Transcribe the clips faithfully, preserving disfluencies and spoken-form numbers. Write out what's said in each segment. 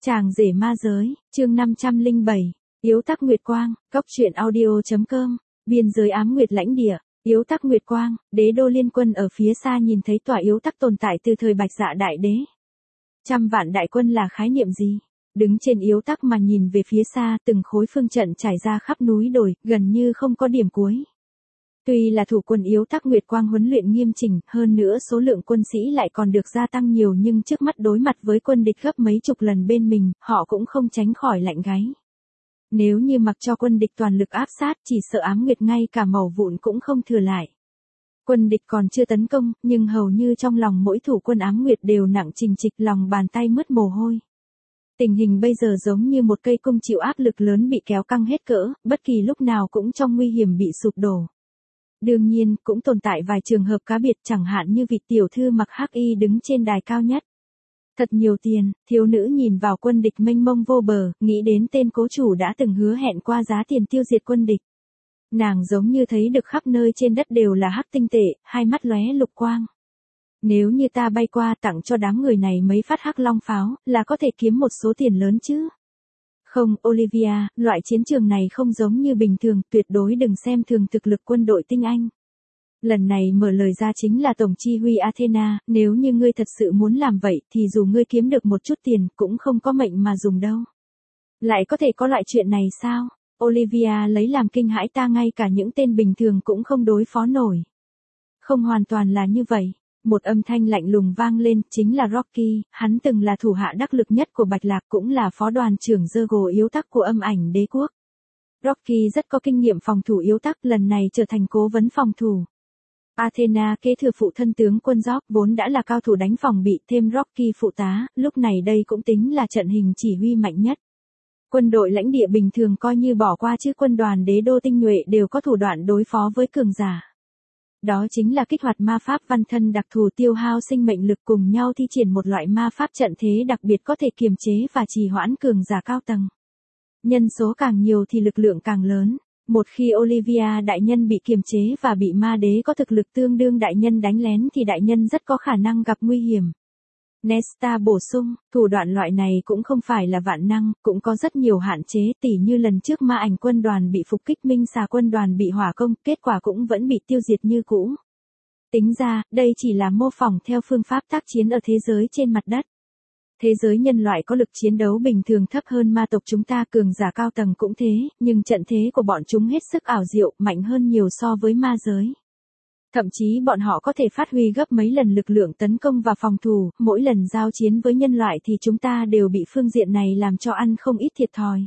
Chàng rể ma giới, chương năm trăm lẻ bảy, Yếu Tắc Nguyệt Quang, Cốc truyện audio.com, biên giới ám nguyệt lãnh địa, Yếu Tắc Nguyệt Quang, đế đô liên quân ở phía xa nhìn thấy tòa Yếu Tắc tồn tại từ thời Bạch Dạ đại đế. Trăm vạn đại quân là khái niệm gì? Đứng trên Yếu Tắc mà nhìn về phía xa, từng khối phương trận trải ra khắp núi đồi, gần như không có điểm cuối. Tuy là thủ quân Yếu Tắc Nguyệt Quang huấn luyện nghiêm chỉnh, hơn nữa số lượng quân sĩ lại còn được gia tăng nhiều, nhưng trước mắt đối mặt với quân địch gấp mấy chục lần bên mình, họ cũng không tránh khỏi lạnh gáy. Nếu như mặc cho quân địch toàn lực áp sát, chỉ sợ ám nguyệt ngay cả mẩu vụn cũng không thừa lại. Quân địch còn chưa tấn công, nhưng hầu như trong lòng mỗi thủ quân ám nguyệt đều nặng trình trịch, lòng bàn tay mướt mồ hôi. Tình hình bây giờ giống như một cây cung chịu áp lực lớn bị kéo căng hết cỡ, bất kỳ lúc nào cũng trong nguy hiểm bị sụp đổ. Đương nhiên, cũng tồn tại vài trường hợp cá biệt, chẳng hạn như vị tiểu thư mặc hắc y đứng trên đài cao nhất. Thật nhiều tiền, thiếu nữ nhìn vào quân địch mênh mông vô bờ, nghĩ đến tên cố chủ đã từng hứa hẹn qua giá tiền tiêu diệt quân địch. Nàng giống như thấy được khắp nơi trên đất đều là hắc tinh tệ, hai mắt lóe lục quang. Nếu như ta bay qua tặng cho đám người này mấy phát hắc long pháo, là có thể kiếm một số tiền lớn chứ. Không, Olivia, loại chiến trường này không giống như bình thường, tuyệt đối đừng xem thường thực lực quân đội tinh anh. Lần này mở lời ra chính là tổng chi huy Athena, nếu như ngươi thật sự muốn làm vậy thì dù ngươi kiếm được một chút tiền cũng không có mệnh mà dùng đâu. Lại có thể có loại chuyện này sao? Olivia lấy làm kinh hãi, ta ngay cả những tên bình thường cũng không đối phó nổi. Không hoàn toàn là như vậy. Một âm thanh lạnh lùng vang lên, chính là Rocky, hắn từng là thủ hạ đắc lực nhất của Bạch Lạc, cũng là phó đoàn trưởng Zergo Yếu Tắc của âm ảnh đế quốc. Rocky rất có kinh nghiệm phòng thủ Yếu Tắc, lần này trở thành cố vấn phòng thủ. Athena kế thừa phụ thân tướng quân Jock, vốn đã là cao thủ đánh phòng bị, thêm Rocky phụ tá, lúc này đây cũng tính là trận hình chỉ huy mạnh nhất. Quân đội lãnh địa bình thường coi như bỏ qua, chứ quân đoàn đế đô tinh nhuệ đều có thủ đoạn đối phó với cường giả. Đó chính là kích hoạt ma pháp văn thân đặc thù, tiêu hao sinh mệnh lực, cùng nhau thi triển một loại ma pháp trận thế đặc biệt có thể kiềm chế và trì hoãn cường giả cao tầng. Nhân số càng nhiều thì lực lượng càng lớn. Một khi Olivia đại nhân bị kiềm chế và bị ma đế có thực lực tương đương đại nhân đánh lén thì đại nhân rất có khả năng gặp nguy hiểm. Nesta bổ sung, thủ đoạn loại này cũng không phải là vạn năng, cũng có rất nhiều hạn chế, tỉ như lần trước ma ảnh quân đoàn bị phục kích, minh xà quân đoàn bị hỏa công, kết quả cũng vẫn bị tiêu diệt như cũ. Tính ra, đây chỉ là mô phỏng theo phương pháp tác chiến ở thế giới trên mặt đất. Thế giới nhân loại có lực chiến đấu bình thường thấp hơn ma tộc chúng ta, cường giả cao tầng cũng thế, nhưng trận thế của bọn chúng hết sức ảo diệu, mạnh hơn nhiều so với ma giới. Thậm chí bọn họ có thể phát huy gấp mấy lần lực lượng tấn công và phòng thủ, mỗi lần giao chiến với nhân loại thì chúng ta đều bị phương diện này làm cho ăn không ít thiệt thòi.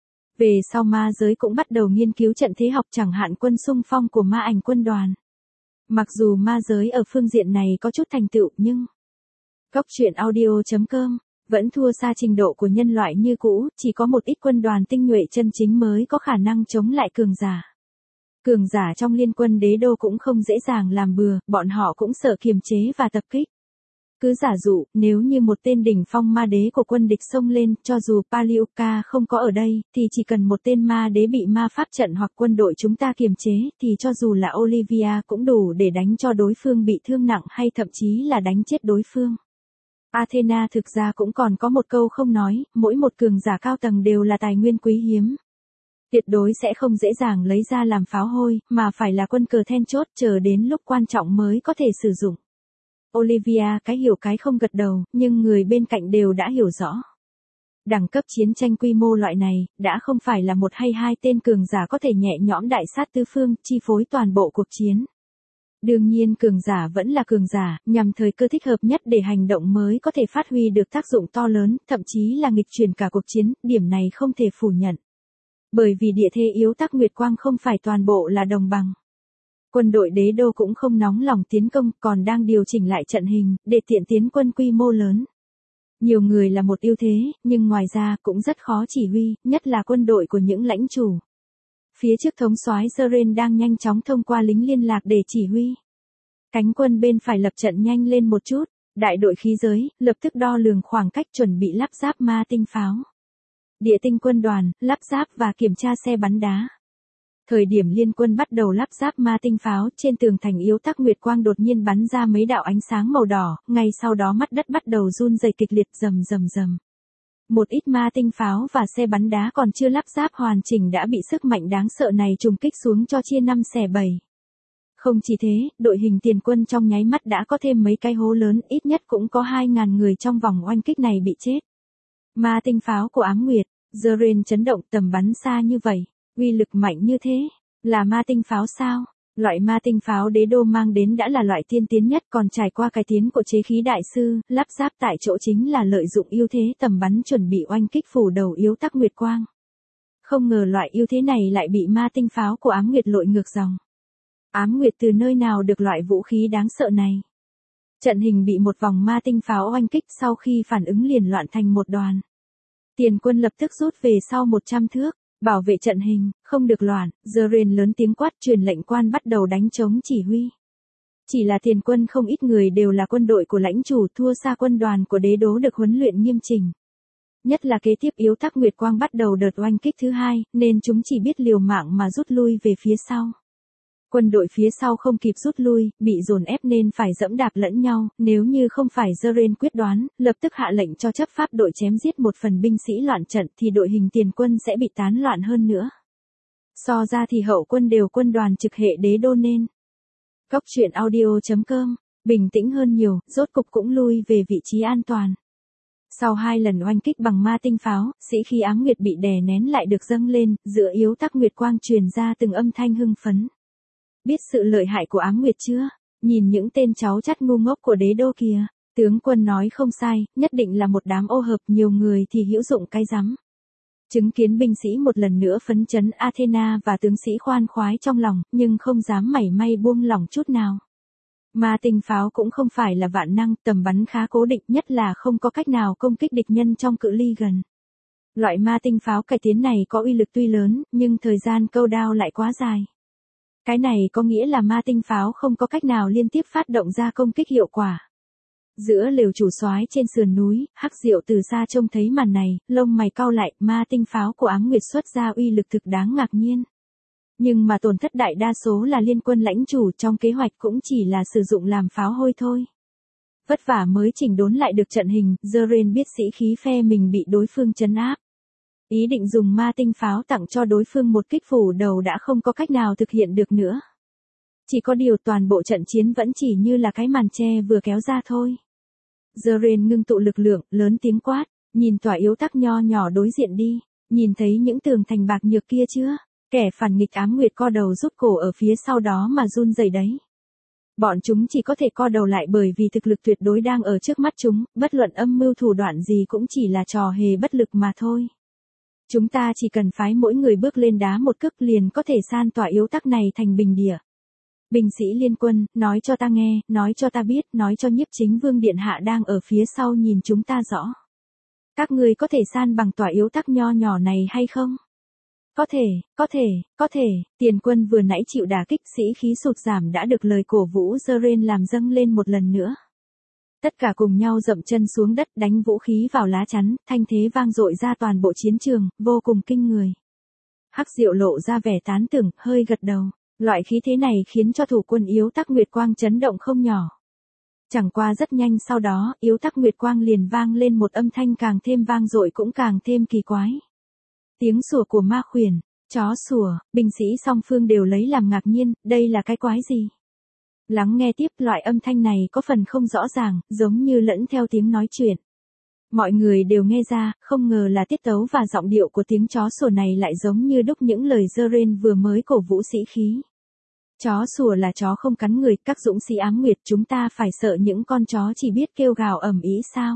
Về sau ma giới cũng bắt đầu nghiên cứu trận thế học, chẳng hạn quân xung phong của ma ảnh quân đoàn. Mặc dù ma giới ở phương diện này có chút thành tựu, nhưng Cốc truyện audio.com vẫn thua xa trình độ của nhân loại như cũ, chỉ có một ít quân đoàn tinh nhuệ chân chính mới có khả năng chống lại cường giả. Cường giả trong liên quân đế đô cũng không dễ dàng làm bừa, bọn họ cũng sợ kiềm chế và tập kích. Cứ giả dụ, nếu như một tên đỉnh phong ma đế của quân địch xông lên, cho dù Palioka không có ở đây, thì chỉ cần một tên ma đế bị ma pháp trận hoặc quân đội chúng ta kiềm chế, thì cho dù là Olivia cũng đủ để đánh cho đối phương bị thương nặng hay thậm chí là đánh chết đối phương. Athena thực ra cũng còn có một câu không nói, mỗi một cường giả cao tầng đều là tài nguyên quý hiếm. Tuyệt đối sẽ không dễ dàng lấy ra làm pháo hôi, mà phải là quân cờ then chốt, chờ đến lúc quan trọng mới có thể sử dụng. Olivia cái hiểu cái không gật đầu, nhưng người bên cạnh đều đã hiểu rõ. Đẳng cấp chiến tranh quy mô loại này, đã không phải là một hay hai tên cường giả có thể nhẹ nhõm đại sát tứ phương, chi phối toàn bộ cuộc chiến. Đương nhiên cường giả vẫn là cường giả, nhằm thời cơ thích hợp nhất để hành động mới có thể phát huy được tác dụng to lớn, thậm chí là nghịch chuyển cả cuộc chiến, điểm này không thể phủ nhận. Bởi vì địa thế Yếu Tắc Nguyệt Quang không phải toàn bộ là đồng bằng. Quân đội đế đô cũng không nóng lòng tiến công, còn đang điều chỉnh lại trận hình, để tiện tiến quân quy mô lớn. Nhiều người là một ưu thế, nhưng ngoài ra cũng rất khó chỉ huy, nhất là quân đội của những lãnh chủ. Phía trước thống soái Seren đang nhanh chóng thông qua lính liên lạc để chỉ huy. Cánh quân bên phải lập trận nhanh lên một chút, đại đội khí giới, lập tức đo lường khoảng cách chuẩn bị lắp ráp ma tinh pháo. Địa tinh quân đoàn, lắp ráp và kiểm tra xe bắn đá. Thời điểm liên quân bắt đầu lắp ráp ma tinh pháo, trên tường thành Yếu Tắc Nguyệt Quang đột nhiên bắn ra mấy đạo ánh sáng màu đỏ, ngay sau đó mắt đất bắt đầu run rẩy kịch liệt, rầm rầm rầm. Một ít ma tinh pháo và xe bắn đá còn chưa lắp ráp hoàn chỉnh đã bị sức mạnh đáng sợ này trùng kích xuống cho chia năm xẻ bảy. Không chỉ thế, đội hình tiền quân trong nháy mắt đã có thêm mấy cái hố lớn, ít nhất cũng có hai ngàn người trong vòng oanh kích này bị chết. Ma tinh pháo của Ám Nguyệt, Zeren chấn động, tầm bắn xa như vậy, uy lực mạnh như thế, là ma tinh pháo sao? Loại ma tinh pháo đế đô mang đến đã là loại tiên tiến nhất, còn trải qua cải tiến của chế khí đại sư, lắp ráp tại chỗ chính là lợi dụng ưu thế tầm bắn chuẩn bị oanh kích phủ đầu Yếu Tắc Nguyệt Quang. Không ngờ loại ưu thế này lại bị ma tinh pháo của Ám Nguyệt lội ngược dòng. Ám Nguyệt từ nơi nào được loại vũ khí đáng sợ này? Trận hình bị một vòng ma tinh pháo oanh kích, sau khi phản ứng liền loạn thành một đoàn. Tiền quân lập tức rút về sau một trăm thước, bảo vệ trận hình, không được loạn. Zeren lớn tiếng quát, truyền lệnh quan bắt đầu đánh chống chỉ huy. Chỉ là tiền quân không ít người đều là quân đội của lãnh chủ, thua xa quân đoàn của đế đô được huấn luyện nghiêm chỉnh. Nhất là kế tiếp Yếu Tắc Nguyệt Quang bắt đầu đợt oanh kích thứ hai, nên chúng chỉ biết liều mạng mà rút lui về phía sau. Quân đội phía sau không kịp rút lui, bị dồn ép nên phải dẫm đạp lẫn nhau, nếu như không phải Zeren quyết đoán, lập tức hạ lệnh cho chấp pháp đội chém giết một phần binh sĩ loạn trận thì đội hình tiền quân sẽ bị tán loạn hơn nữa. So ra thì hậu quân đều quân đoàn trực hệ đế đô nên. Góc truyện audio chấm com, bình tĩnh hơn nhiều, rốt cục cũng lui về vị trí an toàn. Sau hai lần oanh kích bằng ma tinh pháo, sĩ khí Ám Nguyệt bị đè nén lại được dâng lên, giữa Yếu Tắc Nguyệt Quang truyền ra từng âm thanh hưng phấn. Biết sự lợi hại của Ám Nguyệt chưa? Nhìn những tên cháu chắt ngu ngốc của đế đô kìa. Tướng quân nói không sai, nhất định là một đám ô hợp, nhiều người thì hữu dụng cái rắm. Chứng kiến binh sĩ một lần nữa phấn chấn Athena và tướng sĩ khoan khoái trong lòng, nhưng không dám mảy may buông lỏng chút nào. Ma tinh pháo cũng không phải là vạn năng, tầm bắn khá cố định, nhất là không có cách nào công kích địch nhân trong cự ly gần. Loại ma tinh pháo cải tiến này có uy lực tuy lớn, nhưng thời gian câu đao lại quá dài. Cái này có nghĩa là ma tinh pháo không có cách nào liên tiếp phát động ra công kích hiệu quả. Giữa lều chủ soái trên sườn núi, Hắc Diệu từ xa trông thấy màn này, lông mày cau lại, ma tinh pháo của Ám Nguyệt xuất ra uy lực thực đáng ngạc nhiên. Nhưng mà tổn thất đại đa số là liên quân lãnh chủ, trong kế hoạch cũng chỉ là sử dụng làm pháo hôi thôi. Vất vả mới chỉnh đốn lại được trận hình, Zeren biết sĩ khí phe mình bị đối phương trấn áp. Ý định dùng ma tinh pháo tặng cho đối phương một kích phủ đầu đã không có cách nào thực hiện được nữa. Chỉ có điều toàn bộ trận chiến vẫn chỉ như là cái màn che vừa kéo ra thôi. Zeren ngưng tụ lực lượng, lớn tiếng quát, nhìn tòa Yếu Tắc nho nhỏ đối diện đi, nhìn thấy những tường thành bạc nhược kia chưa? Kẻ phản nghịch Ám Nguyệt co đầu rút cổ ở phía sau đó mà run rẩy đấy. Bọn chúng chỉ có thể co đầu lại bởi vì thực lực tuyệt đối đang ở trước mắt chúng, bất luận âm mưu thủ đoạn gì cũng chỉ là trò hề bất lực mà thôi. Chúng ta chỉ cần phái mỗi người bước lên đá một cước liền có thể san tỏa Yếu Tắc này thành bình địa. Binh sĩ liên quân, nói cho ta nghe, nói cho ta biết, nói cho Nhiếp Chính Vương Điện Hạ đang ở phía sau nhìn chúng ta rõ. Các ngươi có thể san bằng tòa Yếu Tắc nho nhỏ này hay không? Có thể, có thể, có thể, tiền quân vừa nãy chịu đả kích, sĩ khí sụt giảm đã được lời cổ vũ Zeren làm dâng lên một lần nữa. Tất cả cùng nhau dậm chân xuống đất, đánh vũ khí vào lá chắn, thanh thế vang dội ra toàn bộ chiến trường, vô cùng kinh người. Hắc Diệu lộ ra vẻ tán thưởng, hơi gật đầu. Loại khí thế này khiến cho thủ quân Yếu Tắc Nguyệt Quang chấn động không nhỏ. Chẳng qua rất nhanh sau đó, Yếu Tắc Nguyệt Quang liền vang lên một âm thanh càng thêm vang dội cũng càng thêm kỳ quái. Tiếng sủa của ma khuyển, chó sủa, binh sĩ song phương đều lấy làm ngạc nhiên, đây là cái quái gì? Lắng nghe tiếp, loại âm thanh này có phần không rõ ràng, giống như lẫn theo tiếng nói chuyện. Mọi người đều nghe ra, không ngờ là tiết tấu và giọng điệu của tiếng chó sủa này lại giống như đúc những lời Zeren vừa mới cổ vũ sĩ khí. Chó sủa là chó không cắn người, các dũng sĩ Ám Nguyệt, chúng ta phải sợ những con chó chỉ biết kêu gào ầm ĩ sao?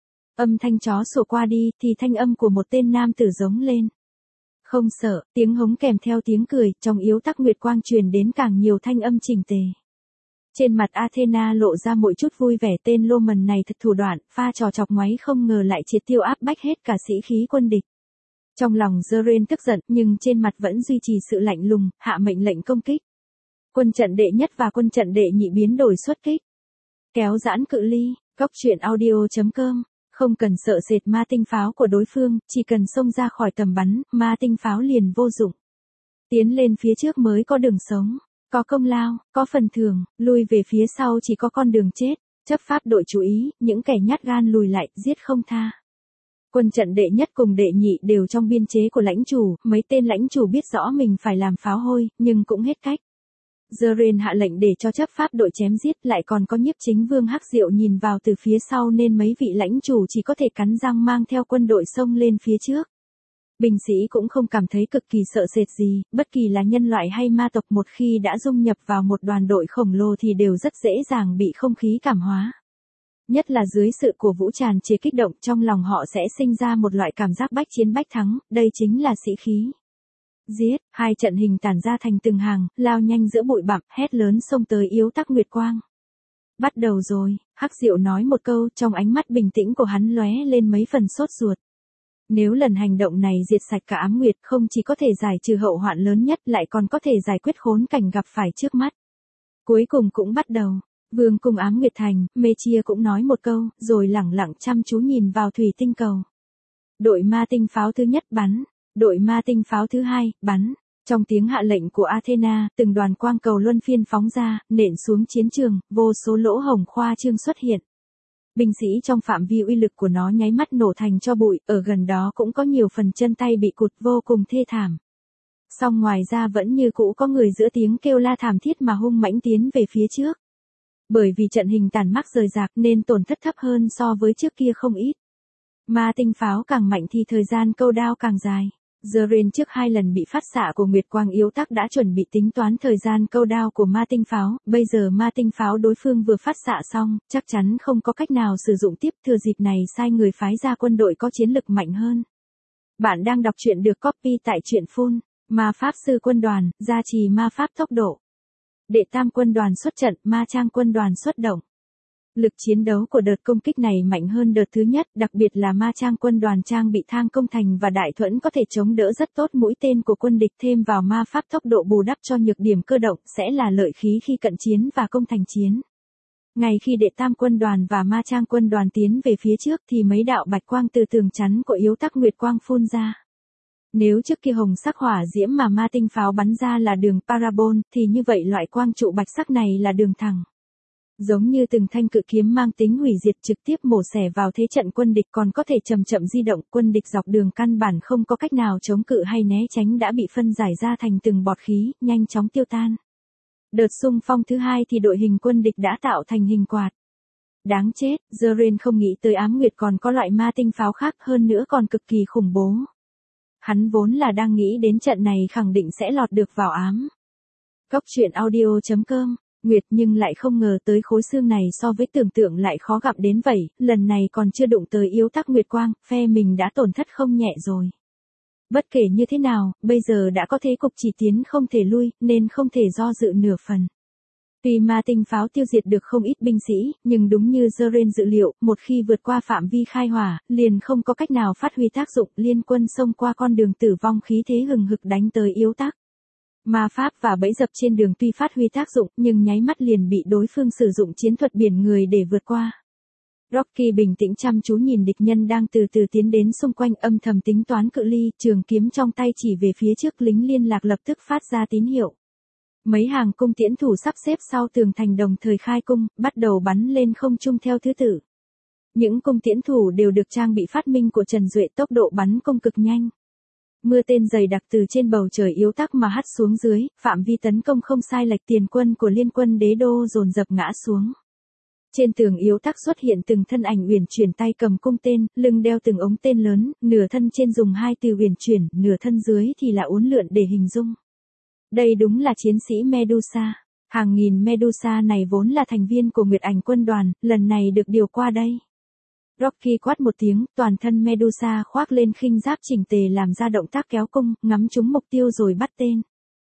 Âm thanh chó sủa qua đi, thì thanh âm của một tên nam tử giống lên. Không sợ, tiếng hống kèm theo tiếng cười, trong Yếu Tắc Nguyệt Quang truyền đến càng nhiều thanh âm chỉnh tề. Trên mặt Athena lộ ra một chút vui vẻ, tên lô mần này thật thủ đoạn, pha trò chọc ngoáy không ngờ lại triệt tiêu áp bách hết cả sĩ khí quân địch. Trong lòng Zeren tức giận, nhưng trên mặt vẫn duy trì sự lạnh lùng, hạ mệnh lệnh công kích. Quân trận đệ nhất và quân trận đệ nhị biến đổi xuất kích. Kéo giãn cự ly, góc truyện audio chấm com. Không cần sợ sệt ma tinh pháo của đối phương, chỉ cần xông ra khỏi tầm bắn, ma tinh pháo liền vô dụng. Tiến lên phía trước mới có đường sống, có công lao, có phần thưởng, lui về phía sau chỉ có con đường chết. Chấp pháp đội chú ý, những kẻ nhát gan lùi lại, giết không tha. Quân trận đệ nhất cùng đệ nhị đều trong biên chế của lãnh chủ, mấy tên lãnh chủ biết rõ mình phải làm pháo hôi, nhưng cũng hết cách. Deren hạ lệnh để cho chấp pháp đội chém giết, lại còn có nhiếp chính vương Hắc Diệu nhìn vào từ phía sau nên mấy vị lãnh chủ chỉ có thể cắn răng mang theo quân đội xông lên phía trước. Binh sĩ cũng không cảm thấy cực kỳ sợ sệt gì, bất kỳ là nhân loại hay ma tộc một khi đã dung nhập vào một đoàn đội khổng lồ thì đều rất dễ dàng bị không khí cảm hóa. Nhất là dưới sự cổ vũ tràn trề kích động, trong lòng họ sẽ sinh ra một loại cảm giác bách chiến bách thắng, đây chính là sĩ khí. Giết, hai trận hình tản ra thành từng hàng, lao nhanh giữa bụi bặm, hét lớn xông tới Yếu Tắc Nguyệt Quang. Bắt đầu rồi, Hắc Diệu nói một câu, trong ánh mắt bình tĩnh của hắn lóe lên mấy phần sốt ruột. Nếu lần hành động này diệt sạch cả ám nguyệt, không chỉ có thể giải trừ hậu hoạn lớn nhất, lại còn có thể giải quyết khốn cảnh gặp phải trước mắt. Cuối cùng cũng bắt đầu. Vương cung ám nguyệt thành, Mê Chia cũng nói một câu, rồi lẳng lặng chăm chú nhìn vào thủy tinh cầu. Đội ma tinh pháo thứ nhất bắn, đội ma tinh pháo thứ hai bắn. Trong tiếng hạ lệnh của Athena, từng đoàn quang cầu luân phiên phóng ra, nện xuống chiến trường, vô số lỗ hổng khoa trương xuất hiện. Binh sĩ trong phạm vi uy lực của nó nháy mắt nổ thành tro bụi, ở gần đó cũng có nhiều phần chân tay bị cụt vô cùng thê thảm. Song ngoài ra vẫn như cũ có người giữa tiếng kêu la thảm thiết mà hung mãnh tiến về phía trước. Bởi vì trận hình tàn mắc rời rạc nên tổn thất thấp hơn so với trước kia không ít. Ma tinh pháo càng mạnh thì thời gian câu đao càng dài. Deren trước hai lần bị phát xạ của Nguyệt Quang Yếu Tắc đã chuẩn bị tính toán thời gian câu đao của ma tinh pháo, bây giờ ma tinh pháo đối phương vừa phát xạ xong, chắc chắn không có cách nào sử dụng tiếp, thừa dịp này sai người phái ra quân đội có chiến lực mạnh hơn. Bạn đang đọc truyện được copy tại truyện phun, Ma Pháp Sư Quân đoàn, gia trì ma pháp tốc độ. Đệ tam quân đoàn xuất trận, ma trang quân đoàn xuất động. Lực chiến đấu của đợt công kích này mạnh hơn đợt thứ nhất, đặc biệt là ma trang quân đoàn trang bị thang công thành và đại thuẫn có thể chống đỡ rất tốt mũi tên của quân địch, thêm vào ma pháp tốc độ bù đắp cho nhược điểm cơ động sẽ là lợi khí khi cận chiến và công thành chiến. Ngay khi đệ tam quân đoàn và ma trang quân đoàn tiến về phía trước thì mấy đạo bạch quang từ tường chắn của Yếu Tắc Nguyệt Quang phun ra. Nếu trước kia hồng sắc hỏa diễm mà ma tinh pháo bắn ra là đường parabol, thì như vậy loại quang trụ bạch sắc này là đường thẳng. Giống như từng thanh cự kiếm mang tính hủy diệt trực tiếp mổ xẻ vào thế trận quân địch, còn có thể chậm chậm di động, quân địch dọc đường căn bản không có cách nào chống cự hay né tránh đã bị phân giải ra thành từng bọt khí, nhanh chóng tiêu tan. Đợt xung phong thứ hai thì đội hình quân địch đã tạo thành hình quạt. Đáng chết, Deren không nghĩ tới ám nguyệt còn có loại ma tinh pháo khác, hơn nữa còn cực kỳ khủng bố. Hắn vốn là đang nghĩ đến trận này khẳng định sẽ lọt được vào ám. Cốc truyện audio chấm com, Nguyệt, nhưng lại không ngờ tới khối xương này so với tưởng tượng lại khó gặp đến vậy, lần này còn chưa đụng tới Yếu Tắc Nguyệt Quang, phe mình đã tổn thất không nhẹ rồi. Bất kể như thế nào, bây giờ đã có thế cục chỉ tiến không thể lui, nên không thể do dự nửa phần. Tuy ma tinh pháo tiêu diệt được không ít binh sĩ, nhưng đúng như Deren dự liệu, một khi vượt qua phạm vi khai hỏa, liền không có cách nào phát huy tác dụng, liên quân xông qua con đường tử vong, khí thế hừng hực đánh tới Yếu Tắc. Ma pháp và bẫy dập trên đường tuy phát huy tác dụng, nhưng nháy mắt liền bị đối phương sử dụng chiến thuật biển người để vượt qua. Rocky bình tĩnh chăm chú nhìn địch nhân đang từ từ tiến đến xung quanh, âm thầm tính toán cự ly, trường kiếm trong tay chỉ về phía trước, lính liên lạc lập tức phát ra tín hiệu. Mấy hàng cung tiễn thủ sắp xếp sau tường thành đồng thời khai cung, bắt đầu bắn lên không trung theo thứ tự. Những cung tiễn thủ đều được trang bị phát minh của Trần Duệ, tốc độ bắn công cực nhanh. Mưa tên dày đặc từ trên bầu trời Yếu Tắc mà hắt xuống dưới, phạm vi tấn công không sai lệch, tiền quân của liên quân đế đô dồn dập ngã xuống. Trên tường Yếu Tắc xuất hiện từng thân ảnh uyển chuyển, tay cầm cung tên, lưng đeo từng ống tên lớn, nửa thân trên dùng hai từ uyển chuyển, nửa thân dưới thì là uốn lượn để hình dung. Đây đúng là chiến sĩ Medusa. Hàng nghìn Medusa này vốn là thành viên của Nguyệt Ảnh quân đoàn, lần này được điều qua đây. Rocky quát một tiếng, toàn thân Medusa khoác lên khinh giáp chỉnh tề làm ra động tác kéo cung, ngắm trúng mục tiêu rồi bắt tên.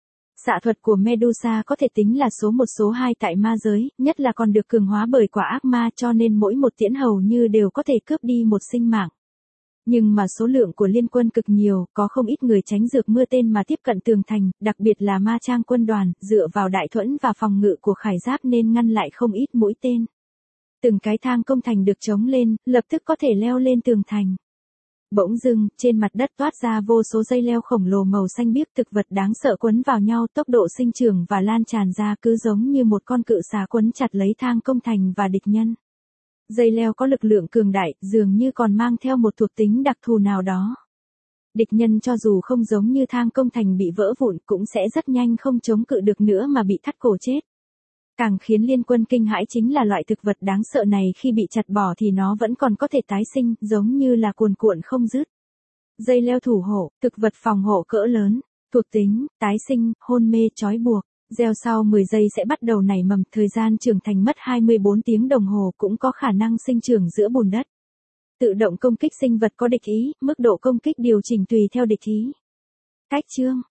Xạ thuật của Medusa có thể tính là số một số hai tại ma giới, nhất là còn được cường hóa bởi quả ác ma, cho nên mỗi một tiễn hầu như đều có thể cướp đi một sinh mạng. Nhưng mà số lượng của liên quân cực nhiều, có không ít người tránh dược mưa tên mà tiếp cận tường thành, đặc biệt là ma trang quân đoàn, dựa vào đại thuẫn và phòng ngự của khải giáp nên ngăn lại không ít mũi tên. Từng cái thang công thành được chống lên, lập tức có thể leo lên tường thành. Bỗng dưng, trên mặt đất toát ra vô số dây leo khổng lồ màu xanh biếc, thực vật đáng sợ quấn vào nhau, tốc độ sinh trưởng và lan tràn ra cứ giống như một con cự xà quấn chặt lấy thang công thành và địch nhân. Dây leo có lực lượng cường đại, dường như còn mang theo một thuộc tính đặc thù nào đó. Địch nhân cho dù không giống như thang công thành bị vỡ vụn cũng sẽ rất nhanh không chống cự được nữa mà bị thắt cổ chết. Càng khiến liên quân kinh hãi chính là loại thực vật đáng sợ này khi bị chặt bỏ thì nó vẫn còn có thể tái sinh, giống như là cuồn cuộn không dứt. Dây leo thủ hộ, thực vật phòng hộ cỡ lớn, thuộc tính, tái sinh, hôn mê, trói buộc. Gieo sau mười giây sẽ bắt đầu nảy mầm, thời gian trưởng thành mất hai mươi bốn tiếng đồng hồ, cũng có khả năng sinh trưởng giữa bùn đất. Tự động công kích sinh vật có địch ý, mức độ công kích điều chỉnh tùy theo địch ý. Cách chương